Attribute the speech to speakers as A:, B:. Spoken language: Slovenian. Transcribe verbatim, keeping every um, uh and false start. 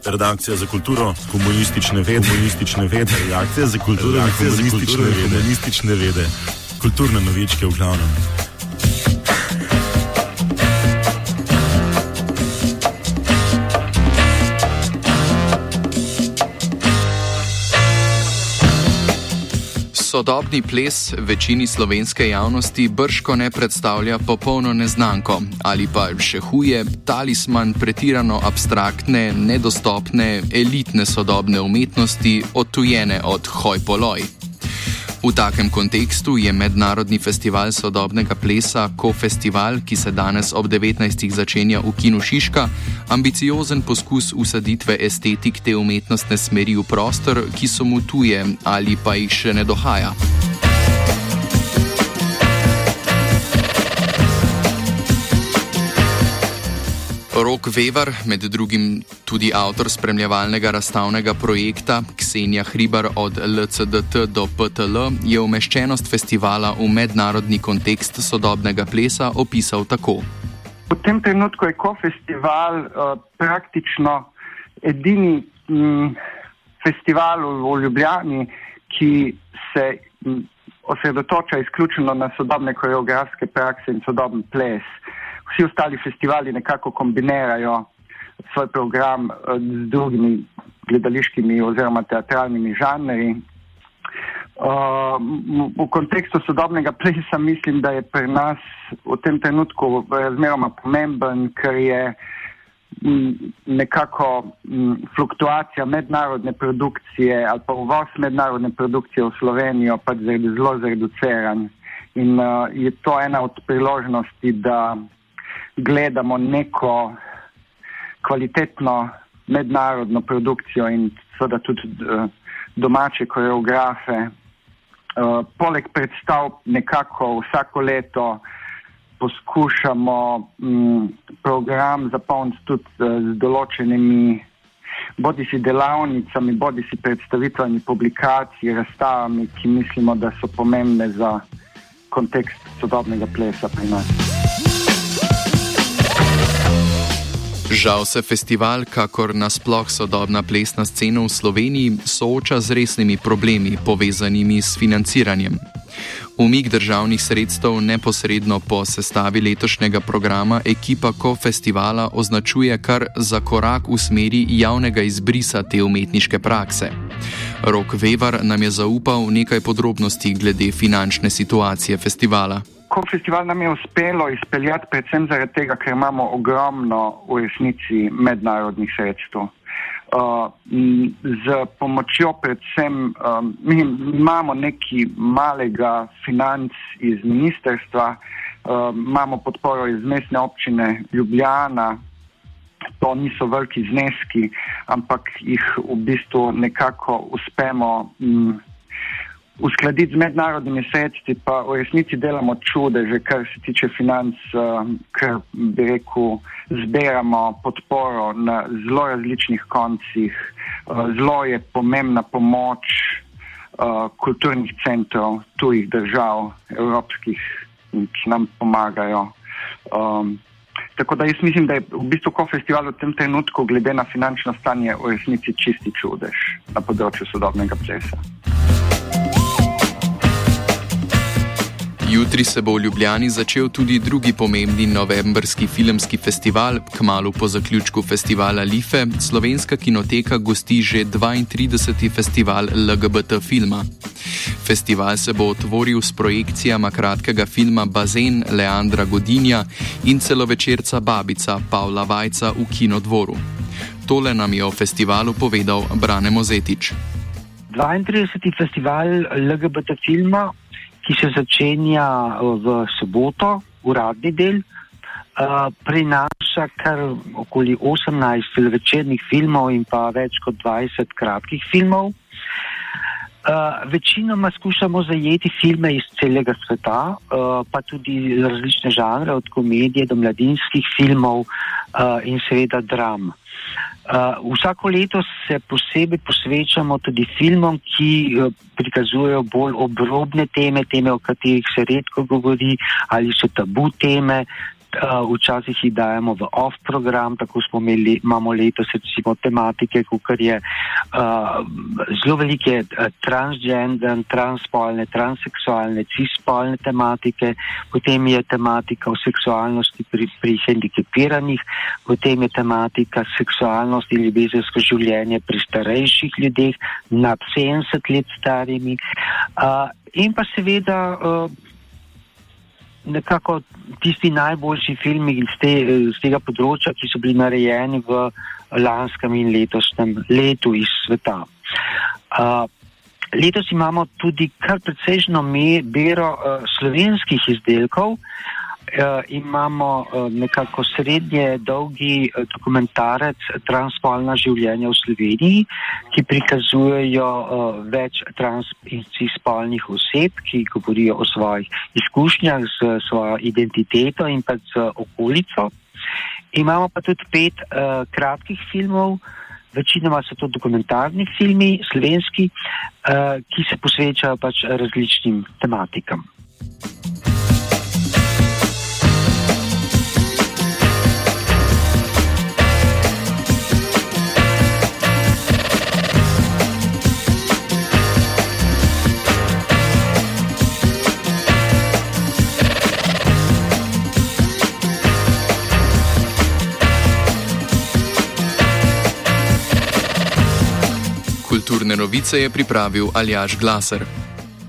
A: Redakcija za kulturo, komunistične vede, komunistične vede, redakcija za kulturo, komunistične vede, komunistične vede, kulturne novičke v glavnem.
B: Sodobni ples večini slovenske javnosti brško ne predstavlja popolno neznanko ali pa še huje talisman pretirano abstraktne, nedostopne, elitne sodobne umetnosti, odtujene od hoj poloj. V takem kontekstu je Mednarodni festival sodobnega plesa Ko-festival, ki se danes ob devetnajstih začenja v Kinu Šiška, ambiciozen poskus usaditve estetik te umetnostne smeri v prostor, ki so mu tuje ali pa jih še ne dohaja. Rok Vevar, med drugim tudi avtor spremljevalnega razstavnega projekta Ksenija Hribar od L C D T do P T L, je umeščenost festivala v mednarodni kontekst sodobnega plesa opisal tako.
C: V tem trenutku je Ko-festival uh, praktično edini m, festival v Ljubljani, ki se m, osredotoča izključno na sodobne koreografske prakse in sodoben ples. Vsi ostali festivali nekako kombinirajo svoj program z drugimi gledališkimi oziroma teatralnimi žanri. V kontekstu sodobnega plesa mislim, da je pri nas v tem trenutku razmeroma pomemben, ker je nekako fluktuacija mednarodne produkcije ali pa uvoz mednarodne produkcije v Slovenijo pač zelo zreduciran. In je to ena od priložnosti, da gledamo neko kvalitetno mednarodno produkcijo in seveda tudi domače koreografe. Poleg predstav nekako vsako leto poskušamo program zapolniti tudi z določenimi bodisi delavnicami, bodisi predstavitvami publikacij, razstavami, ki mislimo, da so pomembne za kontekst sodobnega plesa pri nas.
B: Žal se festival, kakor nasploh sodobna plesna scena v Sloveniji, sooča z resnimi problemi, povezanimi s financiranjem. Umik državnih sredstev neposredno po sestavi letošnjega programa ekipa Ko-festivala označuje kar za korak v smeri javnega izbrisa te umetniške prakse. Rok Vevar nam je zaupal nekaj podrobnosti glede finančne situacije festivala.
C: Ko-festival nam je uspelo izpeljati predvsem zaradi tega, ker imamo ogromno v resnici mednarodnih sredstev. Uh, z pomočjo predvsem, um, mi imamo neki malega financ iz ministerstva, uh, imamo podporo iz mestne občine Ljubljana, to niso veliki zneski, ampak jih v bistvu nekako uspemo um, uskladiti z mednarodnimi sredstvi, pa v resnici delamo čudeže, kar se tiče financ, ker bi rekel, zbiramo podporo na zelo različnih koncih. Zelo je pomembna pomoč kulturnih centrov tujih držav, evropskih, ki nam pomagajo. Tako da jaz mislim, da je v bistvu Ko-festival v tem trenutku glede na finančno stanje v resnici čisti čudež na področju sodobnega plesa.
B: Jutri se bo v Ljubljani začel tudi drugi pomembni novembrski filmski festival. Kmalu po zaključku festivala Life Slovenska kinoteka gosti že dvaintrideseti festival L G B T filma. Festival se bo otvoril s projekcijama kratkega filma Bazen Leandra Godinja in celovečerca Babica Pavla Vajca v Kinodvoru. Tole nam je o festivalu povedal Brane Mozetič.
D: dvaintrideseti festival L G B T filma, ki se začenja v soboto, uradni del, prinaša kar okoli osemnajst celovečernih filmov in pa več kot dvajset kratkih filmov. Večinoma skušamo zajeti filme iz celega sveta, pa tudi različne žanre, od komedije do mladinskih filmov in seveda dram. Uh, vsako leto se posebej posvečamo tudi filmom, ki uh, prikazujejo bolj obrobne teme, teme, o katerih se redko govori ali so tabu teme, Uh, včasih jih dajemo v off program, tako smo imeli, imamo letos recimo tematike, kot je uh, zelo velike uh, transgender, transspolne, transseksualne, cisspolne tematike, potem je tematika o seksualnosti pri, pri hendikepiranih, potem je tematika seksualnosti in ljubezensko življenje pri starejših ljudeh, nad sedemdeset let starimi uh, in pa seveda uh, nekako tisti najboljši filmi iz, te, iz tega področja, ki so bili narejeni v lanskem in letošnjem letu iz sveta. Uh, letos imamo tudi kar precejšno bero uh, slovenskih izdelkov. Uh, imamo uh, nekako srednje dolgi uh, dokumentarec Transspolna življenja v Sloveniji, ki prikazujejo uh, več trans in cisspolnih oseb, ki govorijo o svojih izkušnjah z svojo identiteto in pa z okolico. Imamo pa tudi pet uh, kratkih filmov, večinoma so to dokumentarni filmi, slovenski, uh, ki se posvečajo pač različnim tematikam.
B: Kulturne novice je pripravil Aljaž Glaser.